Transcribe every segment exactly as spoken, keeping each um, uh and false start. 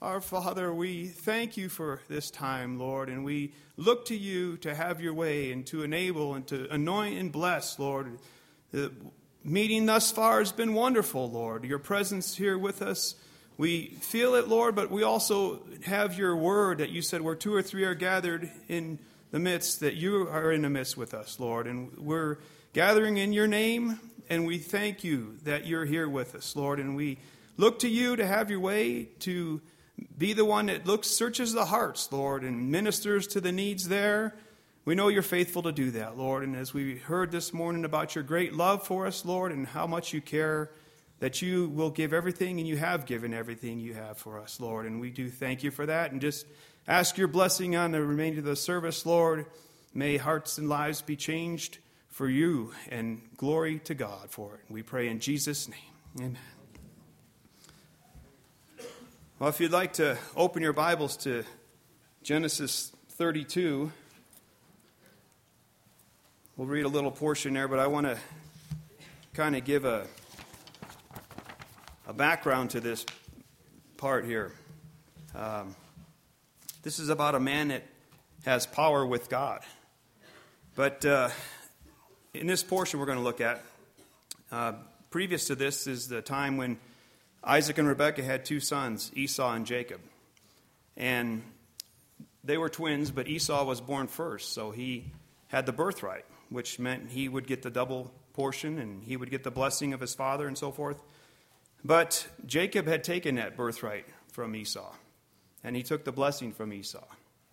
Our Father, we thank you for this time, Lord, and we look to you to have your way and to enable and to anoint and bless, Lord. The meeting thus far has been wonderful, Lord. Your presence here with us, we feel it, Lord, but we also have your word that you said where two or three are gathered in the midst, that you are in the midst with us, Lord. And we're gathering in your name, and we thank you that you're here with us, Lord. And we look to you to have your way, to be the one that looks, searches the hearts, Lord, and ministers to the needs there. We know you're faithful to do that, Lord. And as we heard this morning about your great love for us, Lord, and how much you care, that you will give everything, and you have given everything you have for us, Lord. And we do thank you for that. And just ask your blessing on the remainder of the service, Lord. May hearts and lives be changed for you, and glory to God for it. We pray in Jesus' name. Amen. Well, if you'd like to open your Bibles to Genesis thirty-two, we'll read a little portion there, but I want to kind of give a, a background to this part here. Um, this is about a man that has power with God. But uh, in this portion we're going to look at, uh, previous to this is the time when Isaac and Rebekah had two sons, Esau and Jacob. And they were twins, but Esau was born first, so he had the birthright, which meant he would get the double portion and he would get the blessing of his father and so forth. But Jacob had taken that birthright from Esau, and he took the blessing from Esau.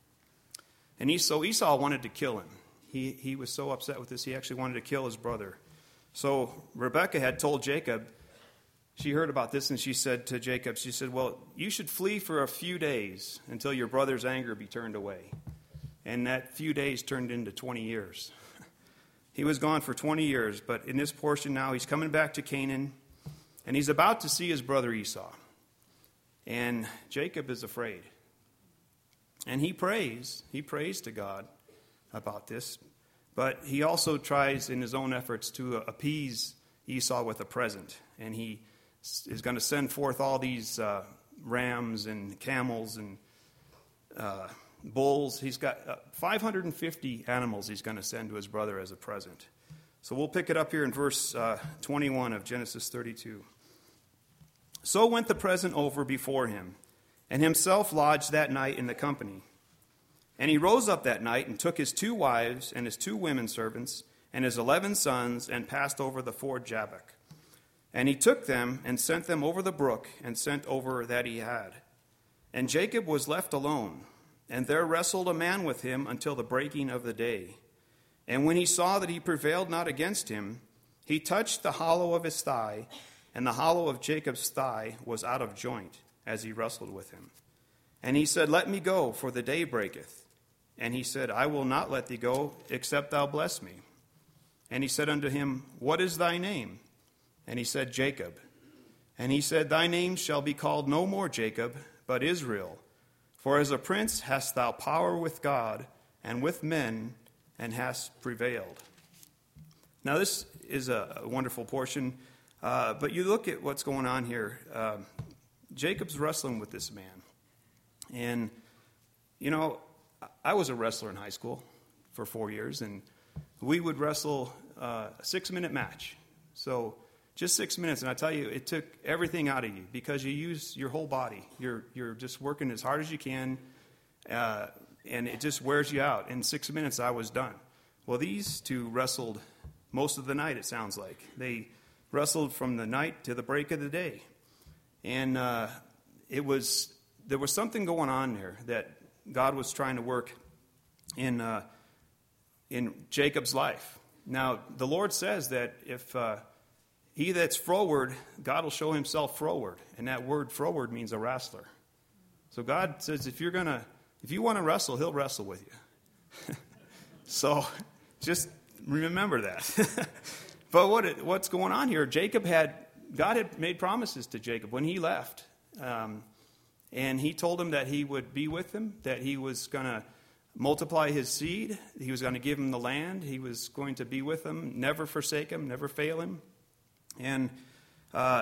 And Esau, Esau wanted to kill him. He, he was so upset with this, he actually wanted to kill his brother. So Rebekah had told Jacob, she heard about this, and she said to Jacob, she said, well, you should flee for a few days until your brother's anger be turned away. And that few days turned into twenty years. He was gone for twenty years, but in this portion now, he's coming back to Canaan, and he's about to see his brother Esau. And Jacob is afraid. And he prays, he prays to God about this, but he also tries in his own efforts to appease Esau with a present. And he is going to send forth all these uh, rams and camels and uh, bulls. He's got uh, five hundred fifty animals he's going to send to his brother as a present. So we'll pick it up here in verse uh, twenty-one of Genesis thirty-two. So went the present over before him, and himself lodged that night in the company. And he rose up that night and took his two wives and his two women servants and his eleven sons and passed over the ford Jabbok. And he took them and sent them over the brook and sent over that he had. And Jacob was left alone, and there wrestled a man with him until the breaking of the day. And when he saw that he prevailed not against him, he touched the hollow of his thigh, and the hollow of Jacob's thigh was out of joint as he wrestled with him. And he said, let me go, for the day breaketh. And he said, I will not let thee go, except thou bless me. And he said unto him, what is thy name? And he said, Jacob. And he said, thy name shall be called no more Jacob, but Israel. For as a prince hast thou power with God and with men, and hast prevailed. Now this is a wonderful portion, uh, but you look at what's going on here. Uh, Jacob's wrestling with this man. And, you know, I was a wrestler in high school for four years, and we would wrestle uh, a six-minute match. So just six minutes, and I tell you, it took everything out of you because you use your whole body. You're you're just working as hard as you can, uh, and it just wears you out. In six minutes, I was done. Well, these two wrestled most of the night, it sounds like. They wrestled from the night to the break of the day. And uh, it was there was something going on there that God was trying to work in uh, in Jacob's life. Now, the Lord says that if uh, he that's froward, God will show himself froward. And that word froward means a wrestler. So God says if you're gonna, if you want to wrestle, he'll wrestle with you. So just remember that. But what it, what's going on here, Jacob had, God had made promises to Jacob when he left. Um, and he told him that he would be with him, that he was going to multiply his seed, he was going to give him the land, he was going to be with him, never forsake him, never fail him. And uh,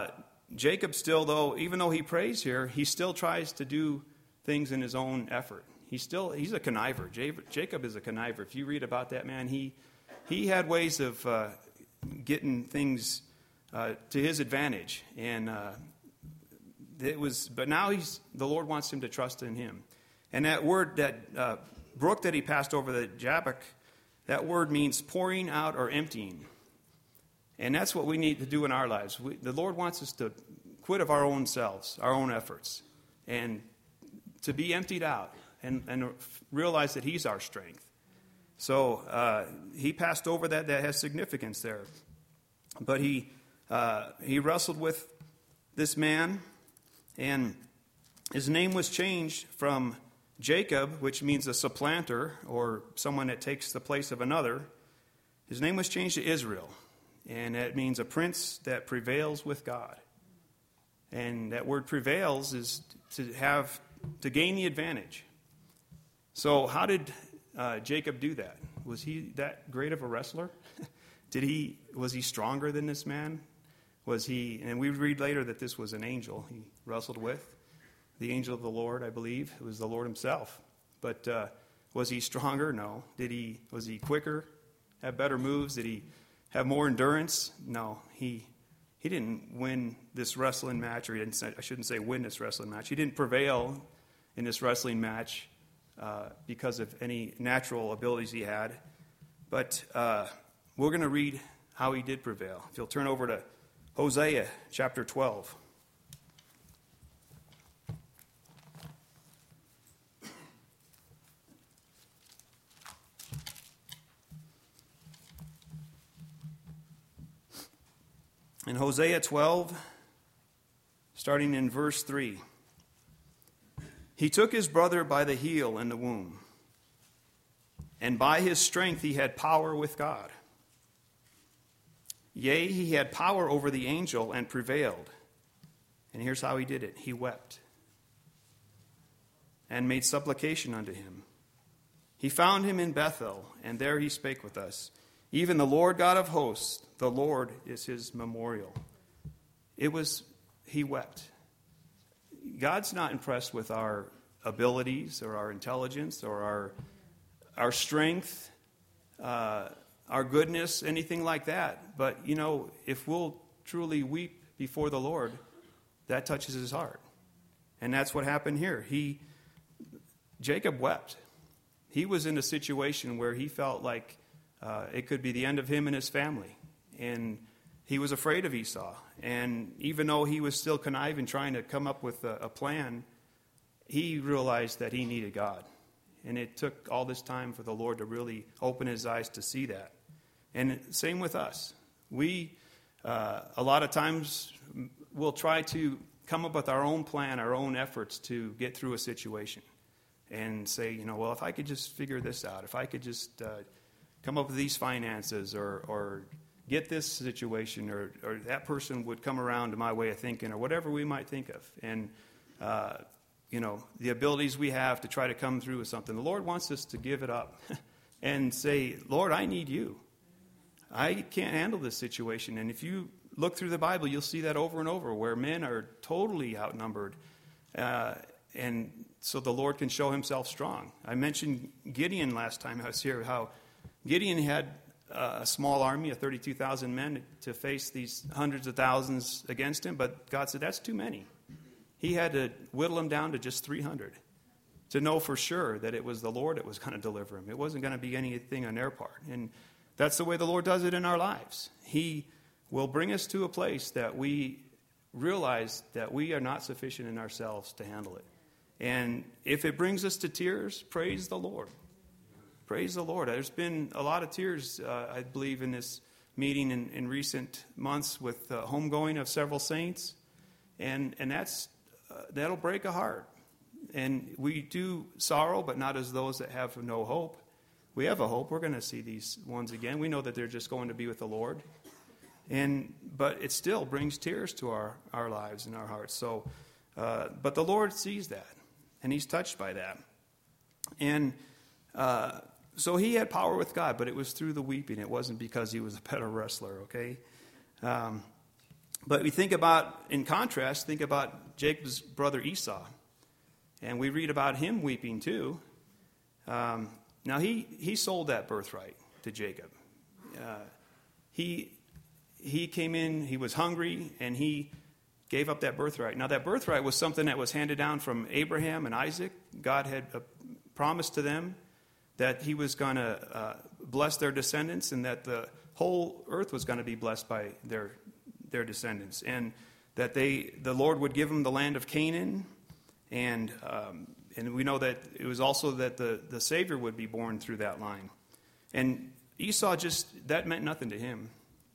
Jacob still, though, even though he prays here, he still tries to do things in his own effort. He's still, he's a conniver. Jacob is a conniver. If you read about that man, he he had ways of uh, getting things uh, to his advantage. And uh, it was, but now he's, the Lord wants him to trust in him. And that word, that uh, brook that he passed over, the Jabbok, that word means pouring out or emptying. And that's what we need to do in our lives. We, the Lord wants us to quit of our own selves, our own efforts, and to be emptied out and, and realize that he's our strength. So uh, he passed over that. That has significance there. But he uh, he wrestled with this man, and his name was changed from Jacob, which means a supplanter or someone that takes the place of another. His name was changed to Israel. And that means a prince that prevails with God. And that word prevails is to have, to gain the advantage. So how did uh, Jacob do that? Was he that great of a wrestler? Did he, was he stronger than this man? Was he, and we read later that this was an angel he wrestled with. The angel of the Lord, I believe. It was the Lord himself. But uh, was he stronger? No. Did he, was he quicker? Have better moves? Did he have more endurance? No, he he didn't win this wrestling match, or he didn't say, I shouldn't say win this wrestling match. He didn't prevail in this wrestling match uh, because of any natural abilities he had. But uh, we're going to read how he did prevail. If you'll turn over to Hosea chapter twelve. In Hosea twelve, starting in verse three, he took his brother by the heel in the womb, and by his strength he had power with God. Yea, he had power over the angel and prevailed. And here's how he did it. He wept and made supplication unto him. He found him in Bethel, and there he spake with us. Even the Lord God of hosts, the Lord is his memorial. It was, he wept. God's not impressed with our abilities or our intelligence or our our strength, uh, our goodness, anything like that. But, you know, if we'll truly weep before the Lord, that touches his heart. And that's what happened here. He, Jacob wept. He was in a situation where he felt like Uh, it could be the end of him and his family. And he was afraid of Esau. And even though he was still conniving, trying to come up with a, a plan, he realized that he needed God. And it took all this time for the Lord to really open his eyes to see that. And same with us. We, uh, a lot of times, will try to come up with our own plan, our own efforts to get through a situation. And say, you know, well, if I could just figure this out, if I could just Uh, come up with these finances, or, or get this situation, or, or that person would come around to my way of thinking, or whatever we might think of. And, uh, you know, the abilities we have to try to come through with something. The Lord wants us to give it up and say, Lord, I need you. I can't handle this situation. And if you look through the Bible, you'll see that over and over, where men are totally outnumbered. Uh, and so the Lord can show himself strong. I mentioned Gideon last time I was here, how Gideon had a small army of thirty-two thousand men to face these hundreds of thousands against him, but God said, that's too many. He had to whittle them down to just three hundred to know for sure that it was the Lord that was going to deliver him. It wasn't going to be anything on their part. And that's the way the Lord does it in our lives. He will bring us to a place that we realize that we are not sufficient in ourselves to handle it. And if it brings us to tears, praise the Lord. Praise the Lord. There's been a lot of tears, uh, I believe, in this meeting in, in recent months with the homegoing of several saints. And and that's uh, that'll break a heart. And we do sorrow, but not as those that have no hope. We have a hope. We're going to see these ones again. We know that they're just going to be with the Lord. And but it still brings tears to our, our lives and our hearts. So, uh, but the Lord sees that, and he's touched by that. And uh So he had power with God, but it was through the weeping. It wasn't because he was a better wrestler, okay? Um, But we think about, in contrast, think about Jacob's brother Esau. And we read about him weeping too. Um, now, he, he sold that birthright to Jacob. Uh, he, he came in, he was hungry, and he gave up that birthright. Now, that birthright was something that was handed down from Abraham and Isaac. God had uh, promised to them that he was going to uh, bless their descendants and that the whole earth was going to be blessed by their their descendants, and that they the Lord would give them the land of Canaan, and um, and we know that it was also that the, the Savior would be born through that line. And Esau just, that meant nothing to him.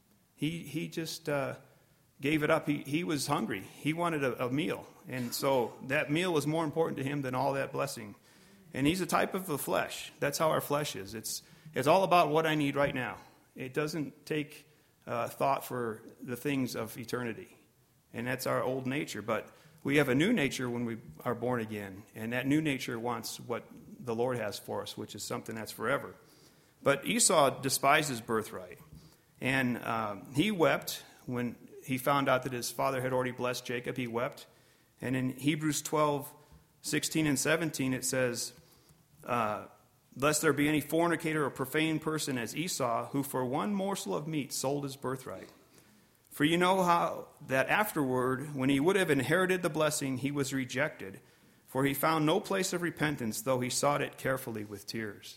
He he just uh, gave it up. He he was hungry. He wanted a, a meal, and so that meal was more important to him than all that blessing. And he's a type of the flesh. That's how our flesh is. It's it's all about what I need right now. It doesn't take uh, thought for the things of eternity. And that's our old nature. But we have a new nature when we are born again. And that new nature wants what the Lord has for us, which is something that's forever. But Esau despised his birthright. And um, he wept when he found out that his father had already blessed Jacob. He wept. And in Hebrews twelve, sixteen and seventeen, it says, Uh, lest there be any fornicator or profane person as Esau, who for one morsel of meat sold his birthright. For you know how that afterward, when he would have inherited the blessing, he was rejected, for he found no place of repentance, though he sought it carefully with tears.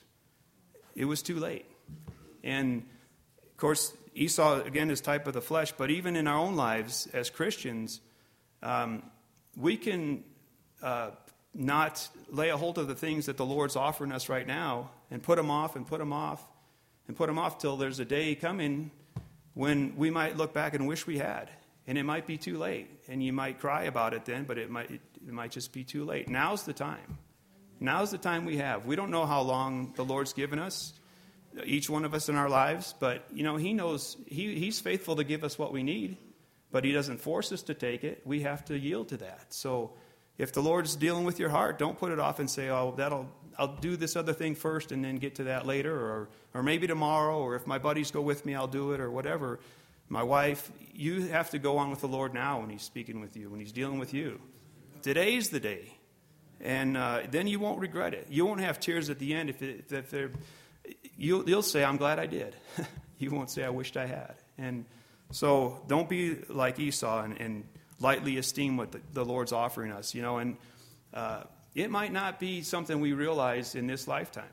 It was too late. And, of course, Esau, again, is type of the flesh, but even in our own lives as Christians, um, we can Uh, not lay a hold of the things that the Lord's offering us right now and put them off and put them off and put them off till there's a day coming when we might look back and wish we had. And it might be too late. And you might cry about it then, but it might it, it might just be too late. Now's the time. Now's the time we have. We don't know how long the Lord's given us, each one of us in our lives, but, you know, he knows, he, he's faithful to give us what we need, but he doesn't force us to take it. We have to yield to that. So if the Lord's dealing with your heart, don't put it off and say, oh, that'll I'll do this other thing first and then get to that later, or or maybe tomorrow, or if my buddies go with me, I'll do it, or whatever. My wife, you have to go on with the Lord now when he's speaking with you, when he's dealing with you. Today's the day. And uh, then you won't regret it. You won't have tears at the end. If, it, if they're, you'll, you'll say, I'm glad I did. You won't say, I wished I had. And so don't be like Esau and, and lightly esteem what the, the Lord's offering us, you know, and uh, it might not be something we realize in this lifetime.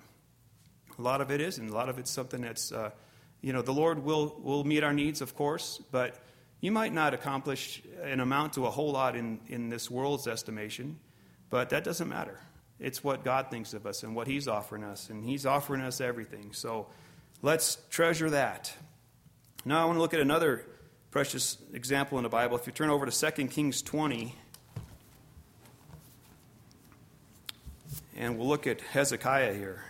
A lot of it isn't. A lot of it's something that's, uh, you know, the Lord will, will meet our needs, of course, but you might not accomplish an amount to a whole lot in, in this world's estimation, but that doesn't matter. It's what God thinks of us and what he's offering us, and he's offering us everything. So let's treasure that. Now I want to look at another precious example in the Bible. If you turn over to Second Kings twenty, and we'll look at Hezekiah here.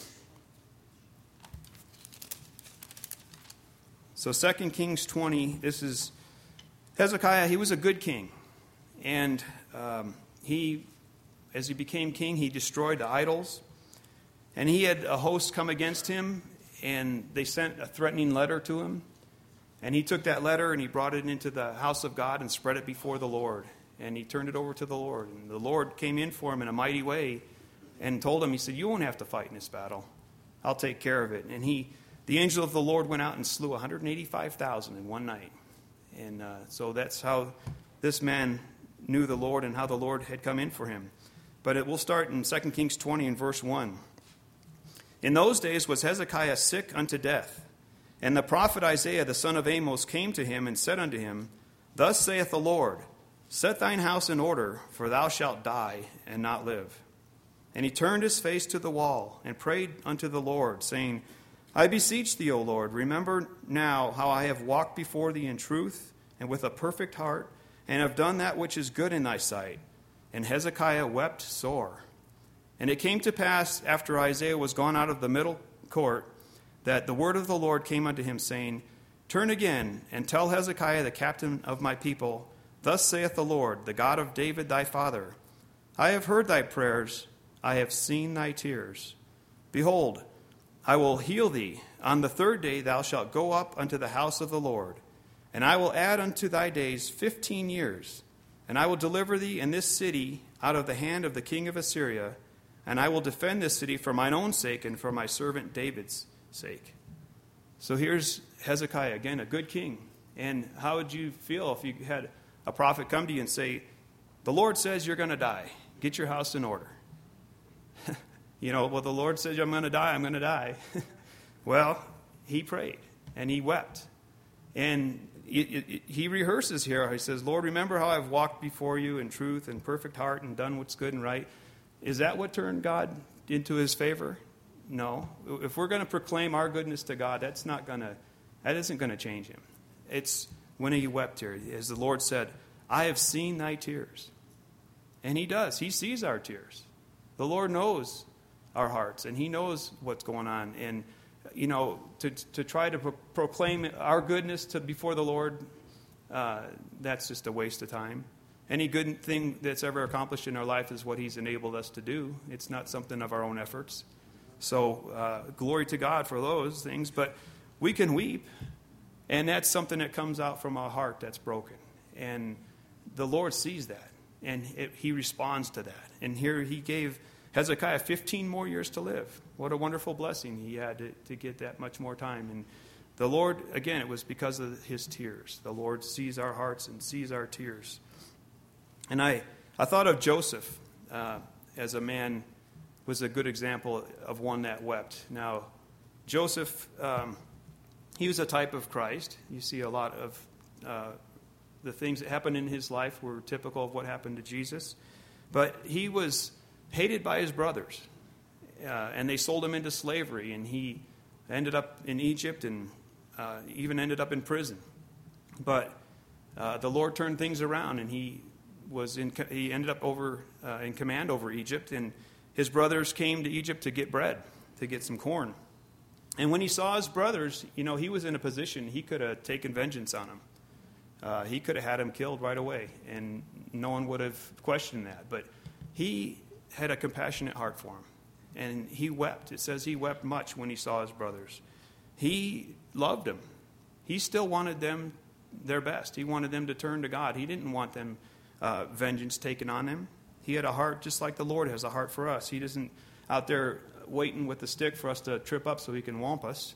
So Second Kings twenty, this is Hezekiah. He was a good king, and um, he, as he became king, he destroyed the idols, and he had a host come against him, and they sent a threatening letter to him. And he took that letter and he brought it into the house of God and spread it before the Lord. And he turned it over to the Lord. And the Lord came in for him in a mighty way and told him, he said, you won't have to fight in this battle. I'll take care of it. And he, the angel of the Lord went out and slew one hundred eighty-five thousand in one night. And uh, so that's how this man knew the Lord and how the Lord had come in for him. But it will start in Second Kings twenty and verse one. In those days was Hezekiah sick unto death. And the prophet Isaiah the son of Amos came to him and said unto him, Thus saith the Lord, Set thine house in order, for thou shalt die and not live. And he turned his face to the wall and prayed unto the Lord, saying, I beseech thee, O Lord, remember now how I have walked before thee in truth and with a perfect heart, and have done that which is good in thy sight. And Hezekiah wept sore. And it came to pass, after Isaiah was gone out of the middle court, that the word of the Lord came unto him, saying, Turn again, and tell Hezekiah the captain of my people, Thus saith the Lord, the God of David thy father, I have heard thy prayers, I have seen thy tears. Behold, I will heal thee. On the third day thou shalt go up unto the house of the Lord. And I will add unto thy days fifteen years, and I will deliver thee and this city out of the hand of the king of Assyria, and I will defend this city for mine own sake and for my servant David's sake. So here's Hezekiah, again, a good king. And how would you feel if you had a prophet come to you and say, the Lord says you're going to die. Get your house in order. You know, well, the Lord says I'm going to die, I'm going to die. Well, he prayed and he wept. And it, it, he rehearses here. He says, Lord, remember how I've walked before you in truth and perfect heart and done what's good and right. Is that what turned God into his favor? No. If we're going to proclaim our goodness to God, that's not going to, that isn't going to change him. It's when he wept here, as the Lord said, I have seen thy tears. And he does. He sees our tears. The Lord knows our hearts, and he knows what's going on. And, you know, to to try to pro- proclaim our goodness to before the Lord, uh, that's just a waste of time. Any good thing that's ever accomplished in our life is what he's enabled us to do. It's not something of our own efforts. So uh, glory to God for those things. But we can weep, and that's something that comes out from a heart that's broken. And the Lord sees that, and it, he responds to that. And here he gave Hezekiah fifteen more years to live. What a wonderful blessing he had to, to get that much more time. And the Lord, again, it was because of his tears. The Lord sees our hearts and sees our tears. And I, I thought of Joseph uh, as a man was a good example of one that wept. Now, Joseph, um, he was a type of Christ. You see a lot of uh, the things that happened in his life were typical of what happened to Jesus. But he was hated by his brothers, uh, and they sold him into slavery, and he ended up in Egypt and uh, even ended up in prison. But uh, the Lord turned things around, and he was in. He ended up over uh, in command over Egypt, and his brothers came to Egypt to get bread, to get some corn. And when he saw his brothers, you know, he was in a position he could have taken vengeance on them. Uh, he could have had him killed right away, and no one would have questioned that. But he had a compassionate heart for him, and he wept. It says he wept much when he saw his brothers. He loved them. He still wanted them their best. He wanted them to turn to God. He didn't want them uh, vengeance taken on him. He had a heart just like the Lord has a heart for us. He isn't out there waiting with the stick for us to trip up so he can whomp us.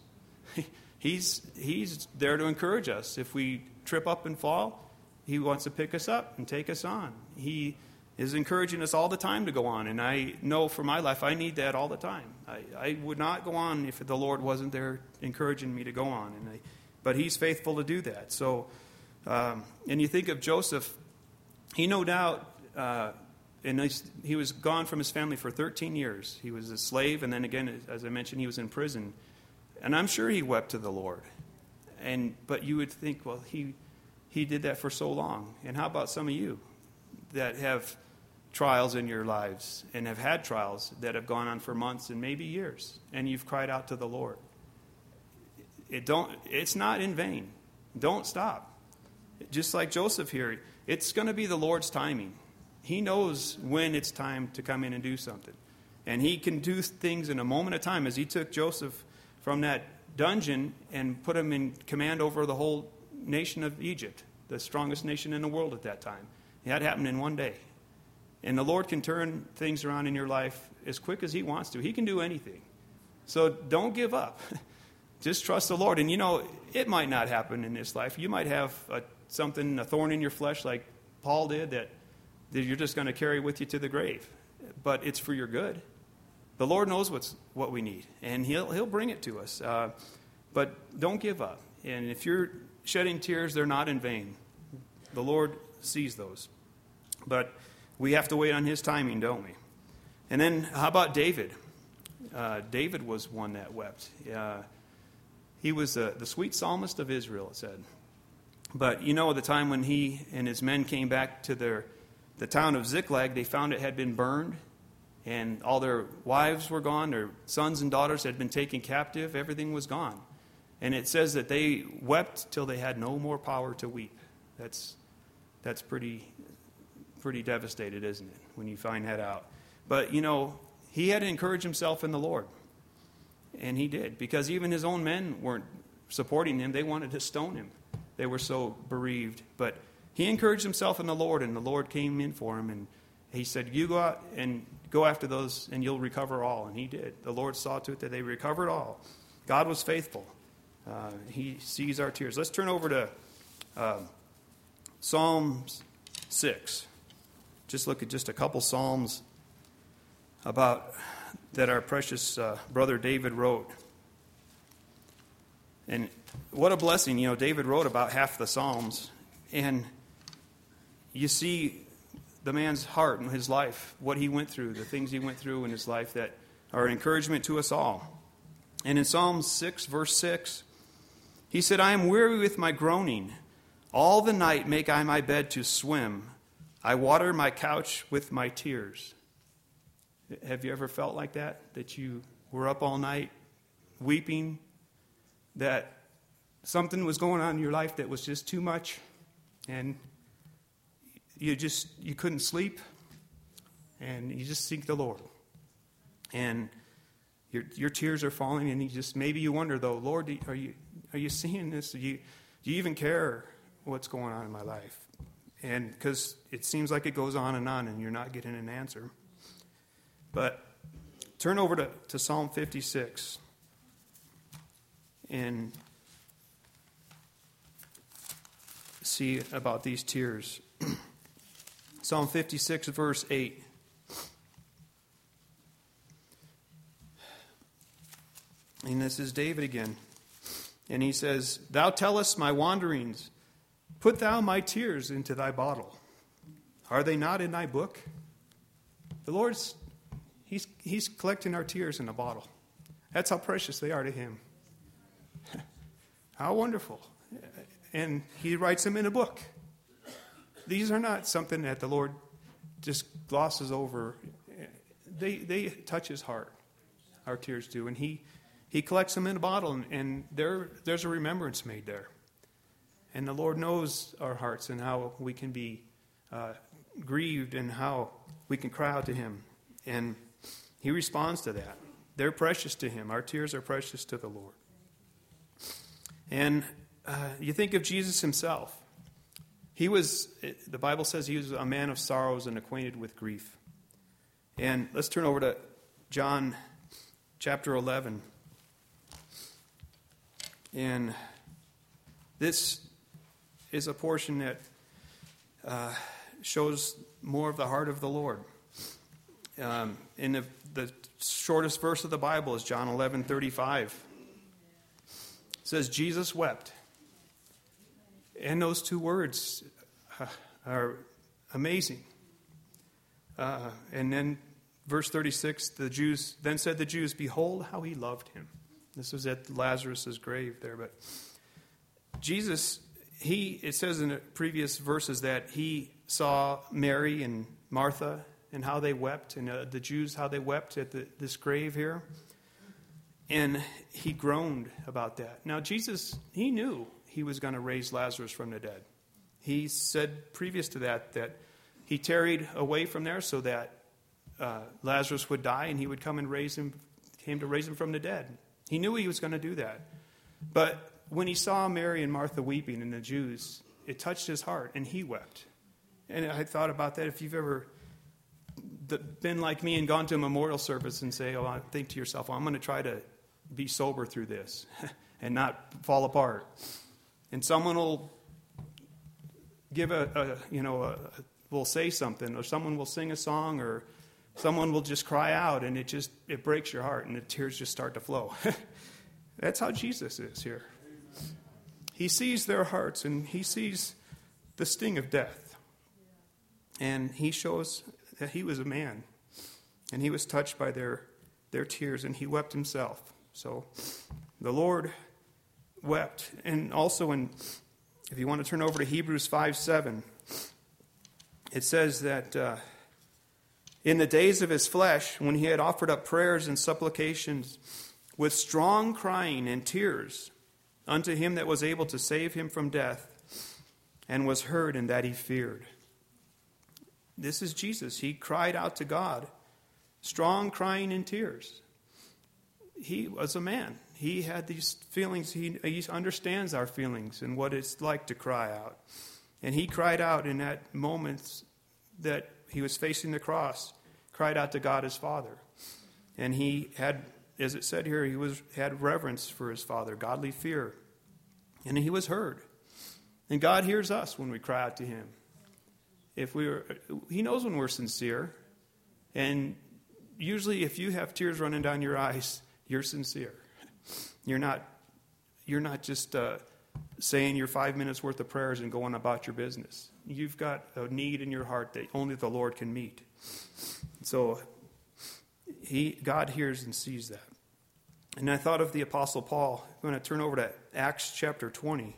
he's he's there to encourage us. If we trip up and fall, he wants to pick us up and take us on. He is encouraging us all the time to go on. And I know for my life, I need that all the time. I, I would not go on if the Lord wasn't there encouraging me to go on. And I, but he's faithful to do that. So, um, and you think of Joseph, he no doubt, uh, and he was gone from his family for thirteen years. He was a slave, and then again, as I mentioned, he was in prison. And I'm sure he wept to the Lord. And but you would think, well, he he did that for so long. And how about some of you that have trials in your lives and have had trials that have gone on for months and maybe years, and you've cried out to the Lord? It don't. It's not in vain. Don't stop. Just like Joseph here, it's going to be the Lord's timing. He knows when it's time to come in and do something. And he can do things in a moment of time, as he took Joseph from that dungeon and put him in command over the whole nation of Egypt, the strongest nation in the world at that time. That happened in one day. And the Lord can turn things around in your life as quick as he wants to. He can do anything. So don't give up. Just trust the Lord. And, you know, it might not happen in this life. You might have a, something, a thorn in your flesh like Paul did that, that you're just going to carry with you to the grave. But it's for your good. The Lord knows what's what we need, and he'll he'll bring it to us. Uh, but don't give up. And if you're shedding tears, they're not in vain. The Lord sees those. But we have to wait on his timing, don't we? And then how about David? Uh, David was one that wept. Uh, he was uh, the sweet psalmist of Israel, it said. But you know, the time when he and his men came back to their the town of Ziklag, they found it had been burned. And all their wives were gone. Their sons and daughters had been taken captive. Everything was gone. And it says that they wept till they had no more power to weep. That's that's pretty pretty devastated, isn't it, when you find that out? But, you know, he had to encourage himself in the Lord. And he did. Because even his own men weren't supporting him. They wanted to stone him. they were so bereaved. But he encouraged himself in the Lord, and the Lord came in for him, and he said, you go out and go after those, and you'll recover all. And he did. The Lord saw to it that they recovered all. God was faithful. Uh, he sees our tears. Let's turn over to uh, Psalms six. Just look at just a couple Psalms about that our precious uh, brother David wrote. And what a blessing. You know, David wrote about half the Psalms. And you see the man's heart and his life, what he went through, the things he went through in his life that are an encouragement to us all. And in Psalm six, verse six, he said, I am weary with my groaning. All the night make I my bed to swim. I water my couch with my tears. Have you ever felt like that? That you were up all night weeping? That something was going on in your life that was just too much? And you just, you couldn't sleep? And you just seek the Lord. And your your tears are falling, and you just, maybe you wonder though, Lord, do, are you are you seeing this? Do you, do you even care what's going on in my life? And because it seems like it goes on and on, and you're not getting an answer. But turn over to, to Psalm fifty-six. And see about these tears. Psalm fifty-six, verse eight. And this is David again. And he says, Thou tellest my wanderings, put thou my tears into thy bottle. Are they not in thy book? The Lord's, he's, he's collecting our tears in a bottle. That's how precious they are to him. How wonderful. And he writes them in a book. These are not something that the Lord just glosses over. They they touch his heart. Our tears do. And he, he collects them in a bottle, and, and there there's a remembrance made there. And the Lord knows our hearts and how we can be uh, grieved and how we can cry out to him. And he responds to that. They're precious to him. Our tears are precious to the Lord. And uh, you think of Jesus himself. He was, the Bible says he was a man of sorrows and acquainted with grief. And let's turn over to John chapter eleven. And this is a portion that uh, shows more of the heart of the Lord. Um, in the, the shortest verse of the Bible is John eleven thirty-five. It says, Jesus wept. And those two words uh, are amazing. Uh, and then verse thirty-six, the Jews, then said the Jews, behold how he loved him. This was at Lazarus' grave there. But Jesus, he, it says in the previous verses that he saw Mary and Martha and how they wept, and uh, the Jews, how they wept at the, this grave here. And he groaned about that. Now, Jesus, he knew he was going to raise Lazarus from the dead. He said previous to that that he tarried away from there so that uh, Lazarus would die and he would come and raise him, came to raise him from the dead. He knew he was going to do that. But when he saw Mary and Martha weeping and the Jews, it touched his heart and he wept. And I thought about that. If you've ever been like me and gone to a memorial service and say, oh, I think to yourself, well, I'm going to try to be sober through this and not fall apart. And someone will give a, a you know, a, will say something, or someone will sing a song, or someone will just cry out, and it just, it breaks your heart, and the tears just start to flow. That's how Jesus is here. He sees their hearts, and he sees the sting of death. And he shows that he was a man, and he was touched by their, their tears, and he wept himself. So the Lord wept. And also, in, if you want to turn over to Hebrews five seven, it says that uh, in the days of his flesh, when he had offered up prayers and supplications with strong crying and tears unto him that was able to save him from death, and was heard in that he feared. This is Jesus. He cried out to God, strong crying and tears. He was a man. he had these feelings. He, he understands our feelings and what it's like to cry out. And he cried out in that moment that he was facing the cross, cried out to God his Father. And he had, as it said here, he was had reverence for his Father, godly fear. And he was heard. And God hears us when we cry out to him. If we were, he knows when we're sincere. And usually if you have tears running down your eyes, you're sincere. You're not, you're not just uh, saying your five minutes worth of prayers and going about your business. You've got a need in your heart that only the Lord can meet. So he, God hears and sees that. And I thought of the Apostle Paul. I'm going to turn over to Acts chapter twenty.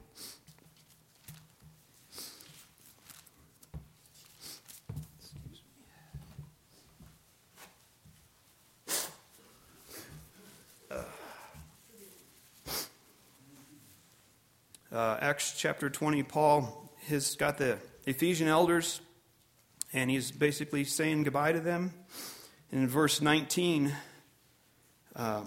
Uh, Acts chapter twenty, Paul has got the Ephesian elders, and he's basically saying goodbye to them. And in verse nineteen, uh,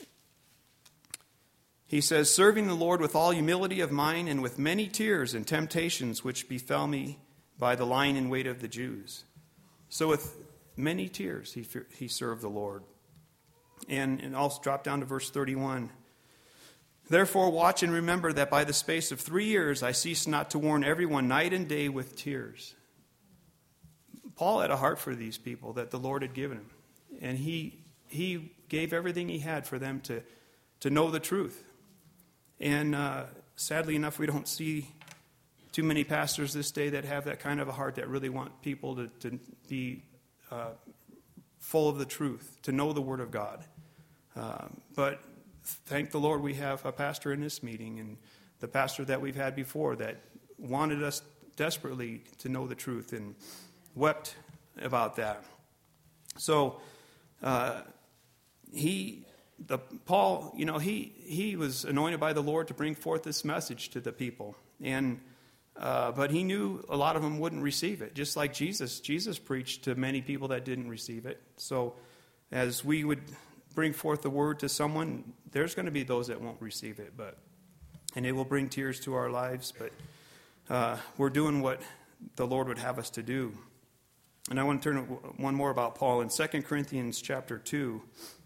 he says, serving the Lord with all humility of mind and with many tears and temptations which befell me by the lying in wait of the Jews. So with many tears he he served the Lord. And, and I'll drop down to verse thirty-one. Therefore watch and remember that by the space of three years I cease not to warn everyone night and day with tears. Paul had a heart for these people that the Lord had given him. And he he gave everything he had for them to, to know the truth. And uh, sadly enough, we don't see too many pastors this day that have that kind of a heart that really want people to, to be uh, full of the truth, to know the Word of God. Uh, but thank the Lord we have a pastor in this meeting and the pastor that we've had before that wanted us desperately to know the truth and wept about that. So uh, he, the Paul, you know, he he was anointed by the Lord to bring forth this message to the people, and uh, but he knew a lot of them wouldn't receive it. Just like Jesus, Jesus preached to many people that didn't receive it. So as we would bring forth the word to someone, there's going to be those that won't receive it, but and it will bring tears to our lives. But uh, we're doing what the Lord would have us to do. And I want to turn one more about Paul in Second Corinthians chapter two.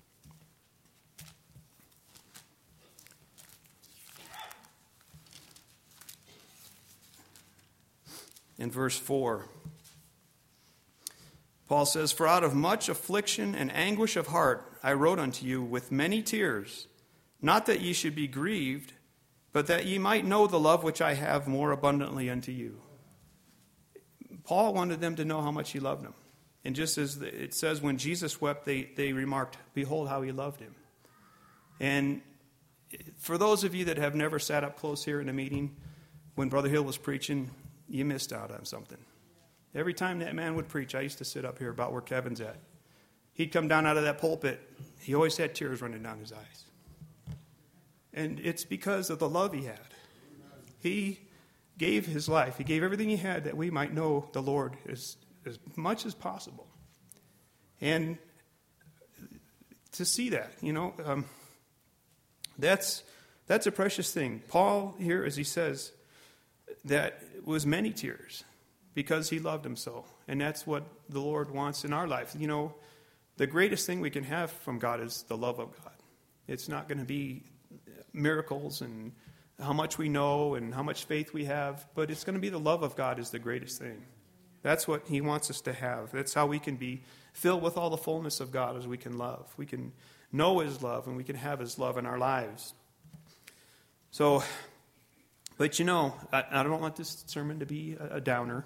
In verse four. Paul says, for out of much affliction and anguish of heart I wrote unto you with many tears, not that ye should be grieved, but that ye might know the love which I have more abundantly unto you. Paul wanted them to know how much he loved them. And just as it says when Jesus wept, they, they remarked, behold how he loved him. And for those of you that have never sat up close here in a meeting, when Brother Hill was preaching, you missed out on something. Every time that man would preach, I used to sit up here about where Kevin's at. He'd come down out of that pulpit. He always had tears running down his eyes. And it's because of the love he had. He gave his life. He gave everything he had that we might know the Lord as, as much as possible. And to see that, you know, um, that's that's a precious thing. Paul here, as he says, that was many tears because he loved him so. And that's what the Lord wants in our life. You know, the greatest thing we can have from God is the love of God. It's not going to be miracles and how much we know and how much faith we have, but it's going to be the love of God is the greatest thing. That's what he wants us to have. That's how we can be filled with all the fullness of God as we can love. We can know his love and we can have his love in our lives. So, but you know, I, I don't want this sermon to be a, a downer.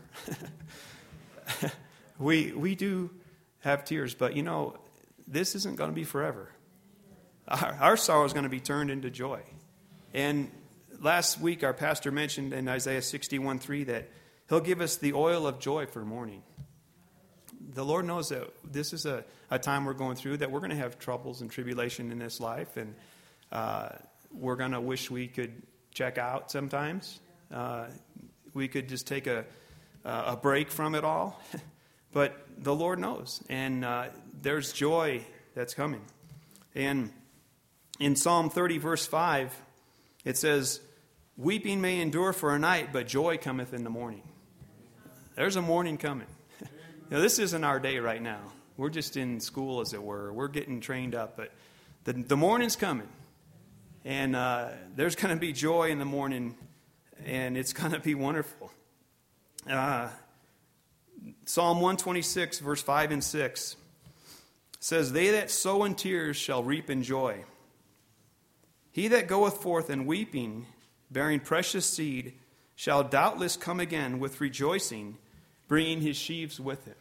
we we do have tears, but you know, this isn't going to be forever. Our, our sorrow is going to be turned into joy. And last week our pastor mentioned in Isaiah sixty-one three that he'll give us the oil of joy for mourning. The Lord knows that this is a, a time we're going through, that we're going to have troubles and tribulation in this life, and uh, we're going to wish we could check out sometimes. Uh, we could just take a, a break from it all. But the Lord knows, and uh, there's joy that's coming. And In Psalm thirty, verse five, it says, weeping may endure for a night, but joy cometh in the morning. There's a morning coming. Now, this isn't our day right now. We're just in school, as it were. We're getting trained up, but the, the morning's coming. And uh, there's going to be joy in the morning, and it's going to be wonderful. Uh, Psalm one twenty-six, verse five and six says, they that sow in tears shall reap in joy. He that goeth forth in weeping, bearing precious seed, shall doubtless come again with rejoicing, bringing his sheaves with him.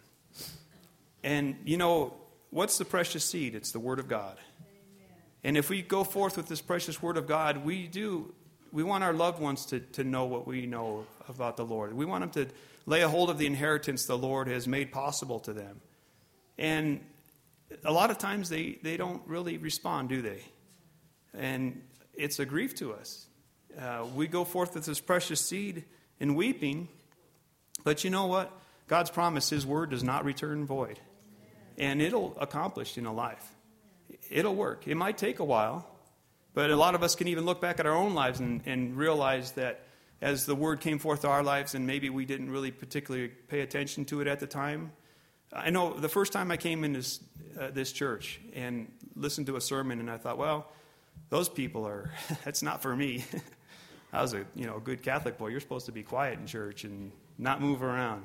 And, you know, what's the precious seed? It's the Word of God. Amen. And if we go forth with this precious Word of God, we do, we want our loved ones to, to know what we know about the Lord. We want them to lay a hold of the inheritance the Lord has made possible to them. And a lot of times they, they don't really respond, do they? And it's a grief to us. Uh, we go forth with this precious seed in weeping, but you know what? God's promise, His word does not return void. And it'll accomplish in a life. It'll work. It might take a while, but a lot of us can even look back at our own lives and, and realize that as the word came forth to our lives and maybe we didn't really particularly pay attention to it at the time. I know the first time I came in this, uh, this church and listened to a sermon, and I thought, well, those people are, that's not for me. I was a you know good Catholic boy. You're supposed to be quiet in church and not move around.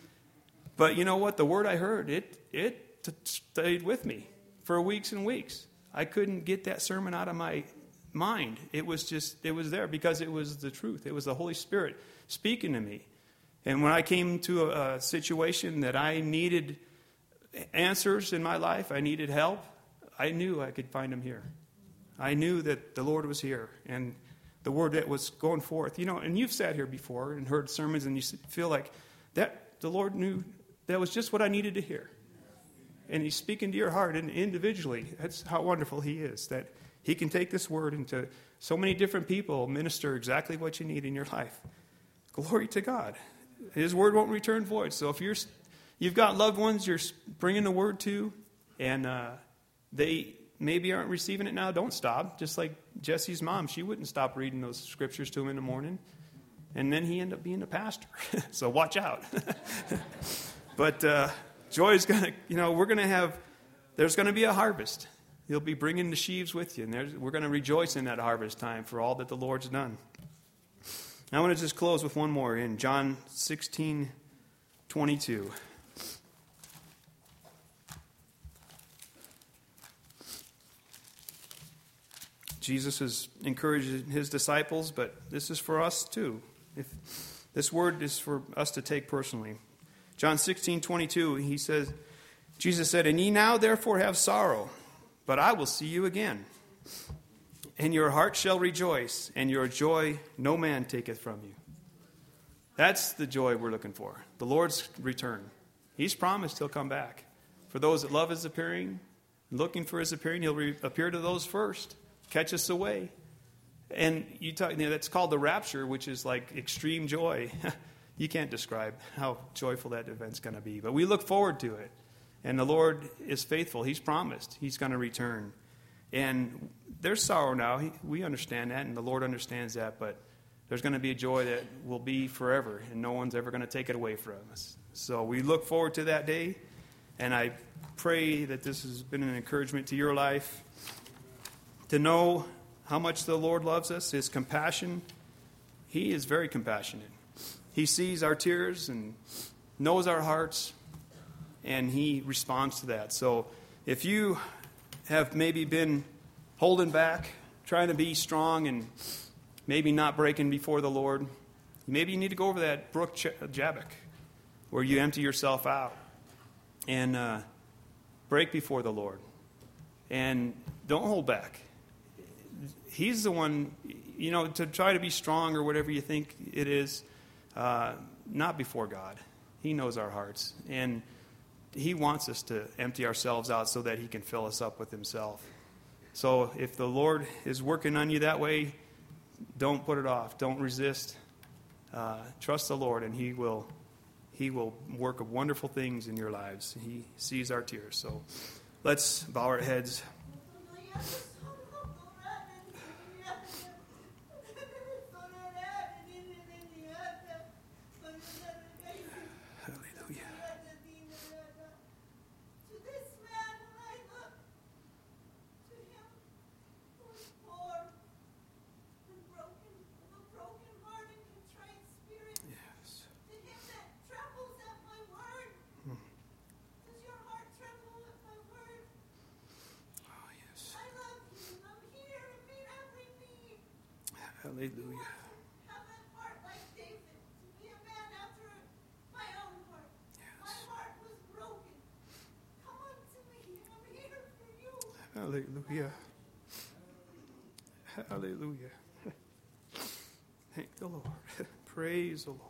But you know what? The word I heard, it it t- stayed with me for weeks and weeks. I couldn't get that sermon out of my mind. It was just, it was there because it was the truth. It was the Holy Spirit speaking to me. And when I came to a, a situation that I needed answers in my life, I needed help, I knew I could find them here. I knew that the Lord was here, and the word that was going forth. You know, and you've sat here before and heard sermons, and you feel like that the Lord knew that was just what I needed to hear. And He's speaking to your heart and individually. That's how wonderful He is, that He can take this word into so many different people, minister exactly what you need in your life. Glory to God. His word won't return void. So if you're, you've got loved ones you're bringing the word to, and uh, they maybe aren't receiving it now, don't stop. Just like Jesse's mom, she wouldn't stop reading those scriptures to him in the morning. And then he ended up being a pastor. So watch out. But uh, joy is going to, you know, we're going to have, there's going to be a harvest. You'll be bringing the sheaves with you. And there's, we're going to rejoice in that harvest time for all that the Lord's done. I want to just close with one more in John sixteen twenty-two. Jesus is encouraging His disciples, but this is for us too. If this word is for us to take personally. John sixteen twenty-two, he says, Jesus said, and ye now therefore have sorrow, but I will see you again. And your heart shall rejoice, and your joy no man taketh from you. That's the joy we're looking for. The Lord's return. He's promised He'll come back. For those that love His appearing, looking for His appearing, He'll re- appear to those first. Catch us away. And you talk, you know, that's called the rapture, which is like extreme joy. You can't describe how joyful that event's going to be. But we look forward to it. And the Lord is faithful. He's promised He's going to return. And there's sorrow now. He, we understand that, and the Lord understands that. But there's going to be a joy that will be forever, and no one's ever going to take it away from us. So we look forward to that day. And I pray that this has been an encouragement to your life. To know how much the Lord loves us, His compassion. He is very compassionate. He sees our tears and knows our hearts, and He responds to that. So if you have maybe been holding back, trying to be strong and maybe not breaking before the Lord, maybe you need to go over that brook Jabbok where you empty yourself out and uh, break before the Lord. And don't hold back. He's the one, you know, to try to be strong or whatever you think it is, uh, not before God. He knows our hearts. And He wants us to empty ourselves out so that He can fill us up with Himself. So if the Lord is working on you that way, don't put it off. Don't resist. Uh, trust the Lord, and He will, He will work wonderful things in your lives. He sees our tears. So let's bow our heads. Hallelujah. Have a heart like David, to be a man after my own heart. Yes. My heart was broken. Come unto me. I'm here for you. Hallelujah. Hallelujah. Thank the Lord. Praise the Lord.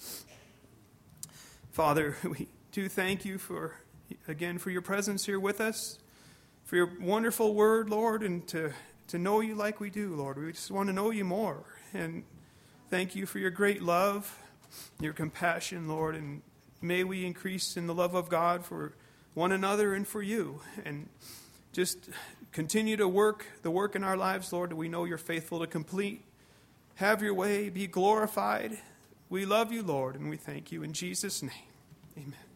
Father, we do thank you for, again, for your presence here with us, for your wonderful word, Lord, and to, to know you like we do, Lord. We just want to know you more. And thank you for your great love, your compassion, Lord, and may we increase in the love of God for one another and for you. And just continue to work the work in our lives, Lord, that we know you're faithful to complete. Have your way, be glorified. We love you, Lord, and we thank you in Jesus' name. Amen.